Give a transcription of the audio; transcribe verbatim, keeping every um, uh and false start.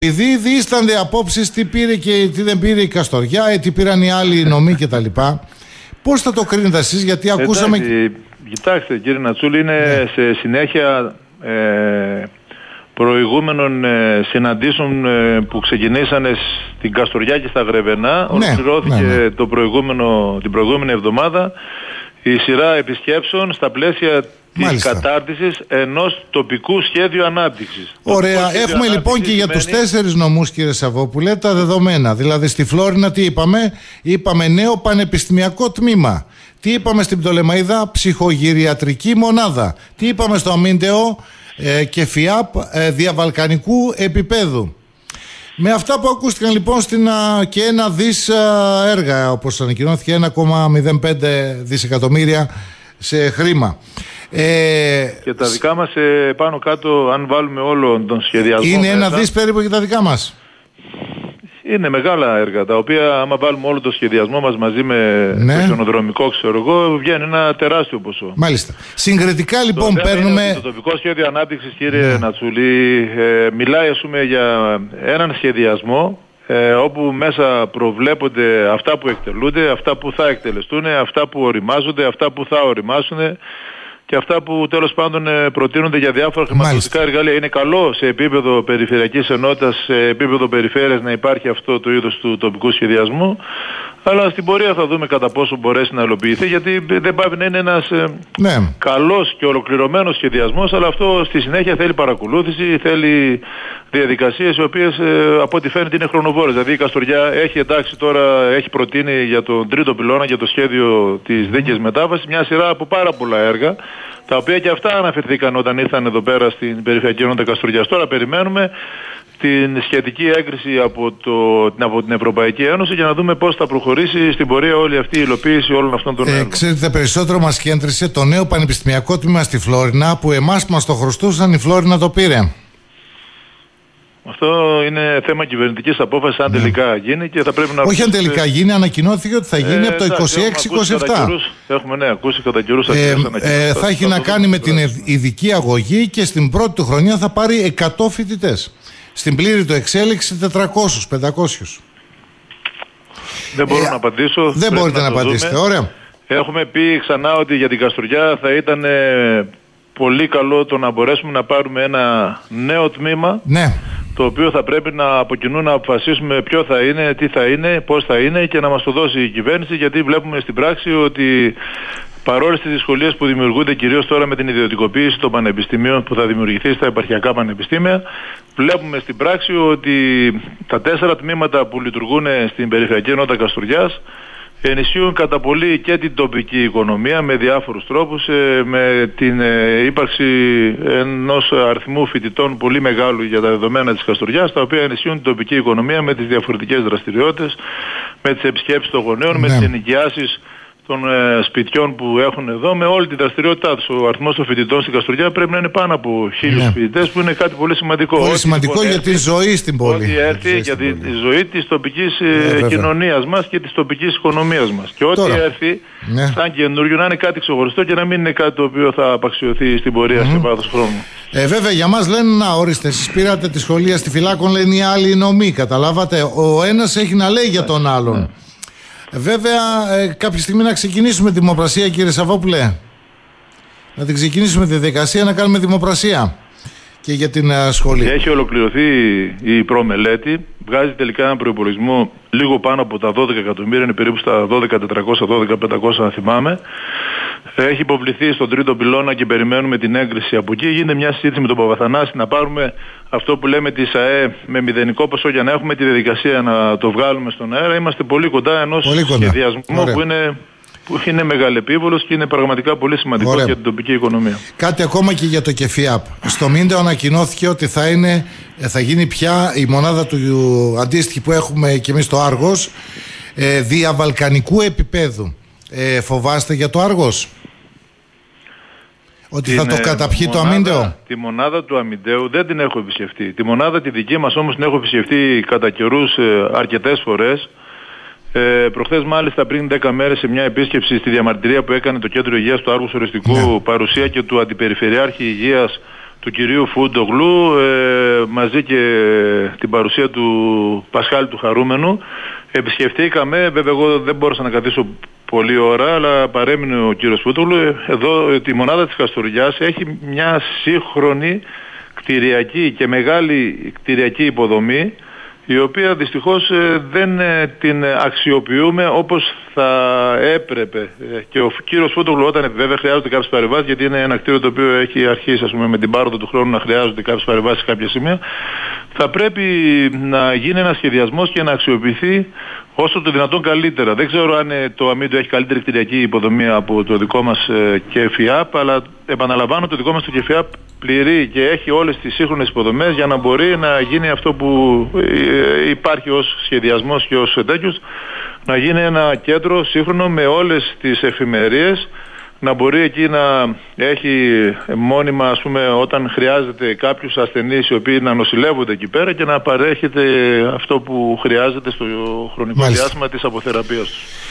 Επειδή διήστανται απόψεις τι πήρε και τι δεν πήρε η Καστοριά, ε, τι πήραν οι άλλοι νομοί κτλ. Πώς θα το κρίνετε εσείς, γιατί ακούσαμε... Εντάξει, κοιτάξτε κύριε Νατσούλη, είναι ναι. σε συνέχεια ε, προηγούμενων ε, συναντήσεων ε, που ξεκινήσανε στην Καστοριά και στα Γρεβενά. Ναι, ολοκληρώθηκε ναι, ναι. Το προηγούμενο, την προηγούμενη εβδομάδα η σειρά επισκέψεων στα πλαίσια της κατάρτισης ενός τοπικού σχέδιου ανάπτυξης. Ωραία. Σχέδιο Έχουμε λοιπόν και σημαίνει... για τους τέσσερις νομούς, κύριε Σαββόπουλε, τα δεδομένα. Δηλαδή στη Φλόρινα τι είπαμε? Είπαμε νέο πανεπιστημιακό τμήμα. Τι είπαμε στην Πτολεμαΐδα? Ψυχογυριατρική μονάδα. Τι είπαμε στο Αμίντεο? Ε, και ΦΙΑΠ ε, διαβαλκανικού επίπεδου. Με αυτά που ακούστηκαν λοιπόν στην, α, και ένα δις α, έργα, όπως ανακοινώθηκε, ένα κόμμα μηδέν πέντε δισεκατομμύρια σε χρήμα. Ε, και τα δικά μας ε, πάνω κάτω, αν βάλουμε όλο τον σχεδιασμό είναι μέσα, ένα δις περίπου και τα δικά μας. Είναι μεγάλα έργα, τα οποία άμα βάλουμε όλο το σχεδιασμό μας μαζί με ναι. το χιονοδρομικό, ξέρω εγώ, βγαίνει ένα τεράστιο ποσό. Μάλιστα. Συγκριτικά λοιπόν το παίρνουμε... Το τοπικό σχέδιο ανάπτυξης, κύριε ναι. Νατσούλη, ε, μιλάει ας πούμε για έναν σχεδιασμό ε, όπου μέσα προβλέπονται αυτά που εκτελούνται, αυτά που θα εκτελεστούν, αυτά που οριμάζονται, αυτά που θα οριμάσουν και αυτά που τέλος πάντων προτείνονται για διάφορα χρηματοδοτικά εργαλεία. Είναι καλό σε επίπεδο περιφερειακής ενότητας, σε επίπεδο περιφέρειας να υπάρχει αυτό το είδος του τοπικού σχεδιασμού, αλλά στην πορεία θα δούμε κατά πόσο μπορέσει να υλοποιηθεί, γιατί δεν πάει να είναι ένας ναι. καλός και ολοκληρωμένος σχεδιασμός, αλλά αυτό στη συνέχεια θέλει παρακολούθηση, θέλει διαδικασίες οι οποίες από ό,τι φαίνεται είναι χρονοβόρες. Δηλαδή η Καστοριά έχει εντάξει τώρα, έχει προτείνει για τον τρίτο πυλώνα, για το σχέδιο της δίκαιης μετάβασης, μια σειρά από πάρα πολλά έργα, τα οποία και αυτά αναφερθήκαν όταν ήρθαν εδώ πέρα στην Περιφερειακή Ενότητα Καστοριάς. Τώρα περιμένουμε την σχετική έγκριση από, το, από την Ευρωπαϊκή Ένωση για να δούμε πώς θα προχωρήσει στην πορεία όλη αυτή η υλοποίηση όλων αυτών των έργων. Ε, ξέρετε, περισσότερο μας κέντρισε το νέο πανεπιστημιακό τμήμα στη Φλόρινα, που εμάς που μας το χρωστούσαν η Φλόρινα το πήρε. Αυτό είναι θέμα κυβερνητικής απόφασης, αν ναι. τελικά γίνει και θα πρέπει να... Όχι αν τελικά γίνει, ανακοινώθηκε ότι θα γίνει ε, από το είκοσι έξι είκοσι επτά. Έχουμε ναι, ακούσει κατά καιρούς ε, ε, Θα έχει να κάνει με την ειδική αγωγή και στην πρώτη του χρονιά θα πάρει εκατό φοιτητές. Στην πλήρη του εξέλιξη τετρακόσιους πεντακόσιους. Δεν μπορώ ε, να απαντήσω. Δεν μπορείτε να, να απαντήσετε, ωραία. Έχουμε πει ξανά ότι για την Καστοριά θα ήταν ε, πολύ καλό το να μπορέσουμε να πάρουμε ένα νέο τμήμα. Ναι. Το οποίο θα πρέπει να από κοινού να αποφασίσουμε ποιο θα είναι, τι θα είναι, πώς θα είναι και να μας το δώσει η κυβέρνηση, γιατί βλέπουμε στην πράξη ότι παρόλες τις δυσκολίες που δημιουργούνται κυρίως τώρα με την ιδιωτικοποίηση των πανεπιστημίων που θα δημιουργηθεί στα επαρχιακά πανεπιστήμια, βλέπουμε στην πράξη ότι τα τέσσερα τμήματα που λειτουργούν στην Περιφερειακή Ενότητα Καστοριάς ενισχύουν κατά πολύ και την τοπική οικονομία με διάφορους τρόπους, με την ύπαρξη ενός αριθμού φοιτητών πολύ μεγάλου για τα δεδομένα της Καστοριάς, τα οποία ενισχύουν την τοπική οικονομία με τις διαφορετικές δραστηριότητες, με τις επισκέψεις των γονέων, ναι. με τις ενοικιάσεις των ε, σπιτιών που έχουν εδώ, με όλη τη δραστηριότητά τους. Ο αριθμός των φοιτητών στην Καστοριά πρέπει να είναι πάνω από χίλιους ναι. φοιτητές, που είναι κάτι πολύ σημαντικό. Πολύ σημαντικό λοιπόν, για έρθει, τη ζωή στην πόλη. Ότι έρθει για τη, τη ζωή της τοπικής ε, κοινωνίας μας και της τοπικής οικονομίας μας. Και ό,τι έρθει ναι. σαν καινούριο να είναι κάτι ξεχωριστό και να μην είναι κάτι το οποίο θα απαξιωθεί στην πορεία mm-hmm. σε βάθος χρόνου. Ε, βέβαια για μας λένε να ορίστε, εσείς πήρατε τη σχολεία στη Φυλάκων, λένε οι άλλοι νομοί, καταλάβατε. Ο ένας έχει να λέει για τον άλλον. Ναι. Βέβαια, ε, κάποια στιγμή να ξεκινήσουμε δημοπρασία, κύριε Σαββόπουλε. Να την ξεκινήσουμε τη διαδικασία, να κάνουμε δημοπρασία και για την uh, σχολή. Έχει ολοκληρωθεί η προμελέτη. Βγάζει τελικά έναν προϋπολογισμό λίγο πάνω από τα δώδεκα εκατομμύρια, είναι περίπου στα δώδεκα χιλιάδες τετρακόσια, δώδεκα χιλιάδες πεντακόσια αν θυμάμαι. Έχει υποβληθεί στον τρίτο πυλώνα και περιμένουμε την έγκριση από εκεί. Γίνεται μια συζήτηση με τον Παπαθανάση να πάρουμε αυτό που λέμε τη ΑΕ με μηδενικό ποσό για να έχουμε τη διαδικασία να το βγάλουμε στον αέρα. Είμαστε πολύ κοντά ενός πολύ κοντά. σχεδιασμού που είναι, που είναι μεγαλεπίβολος και είναι πραγματικά πολύ σημαντικό Ωραία. για την τοπική οικονομία. Κάτι ακόμα και για το ΚΕΦΙΑΠ. Στο Μίντεο ανακοινώθηκε ότι θα, είναι, θα γίνει πια η μονάδα του αντίστοιχη που έχουμε και εμείς στο Άργος ε, διαβαλκανικού επίπεδου. Ε, φοβάστε για το Άργος? Ότι την, θα το καταπιεί μονάδα, το αμίντεο? Τη μονάδα του αμιντέου δεν την έχω επισκεφτεί. Τη μονάδα τη δική μας όμως την έχω επισκεφτεί κατά καιρούς ε, αρκετές φορές. Ε, προχθές μάλιστα πριν δέκα μέρες σε μια επίσκεψη στη διαμαρτυρία που έκανε το Κέντρο Υγείας του Άργους Οριστικού, ναι. παρουσία και του Αντιπεριφερειάρχη Υγείας του κυρίου Φούντογλου, ε, μαζί και την παρουσία του Πασχάλη του Χαρούμενου. Επισκεφτήκαμε, βέβαια εγώ δεν μπόρεσα να καθίσω πολλή ώρα, αλλά παρέμεινε ο κύριος Φούντογλου. Εδώ τη μονάδα της Χαστοριάς έχει μια σύγχρονη κτηριακή και μεγάλη κτηριακή υποδομή, η οποία δυστυχώς δεν την αξιοποιούμε όπως θα έπρεπε. Και ο κύριος Φούντογλου, όταν βέβαια χρειάζονται κάποιες παρεμβάσεις, γιατί είναι ένα κτίριο το οποίο έχει αρχίσει, ας πούμε, με την πάροδο του χρόνου να χρειάζονται κάποιες παρεμβάσεις σε κάποια σημεία, θα πρέπει να γίνει ένας σχεδιασμός και να αξιοποιηθεί όσο το δυνατόν καλύτερα. Δεν ξέρω αν το Αμίντο έχει καλύτερη κτηριακή υποδομή από το δικό μας ΚΕΦΙΑΠ, αλλά επαναλαμβάνω, το δικό μας το ΚΕΦΙΑΠ πληρεί και έχει όλες τις σύγχρονες υποδομές για να μπορεί να γίνει αυτό που υπάρχει ως σχεδιασμός και ως τέτοιος, να γίνει ένα κέντρο σύγχρονο με όλες τις εφημερίες, να μπορεί εκεί να έχει μόνιμα, ας πούμε, όταν χρειάζεται κάποιους ασθενείς οι οποίοι να νοσηλεύονται εκεί πέρα και να παρέχεται αυτό που χρειάζεται στο χρονικό Μάλιστα. διάστημα της αποθεραπείας τους.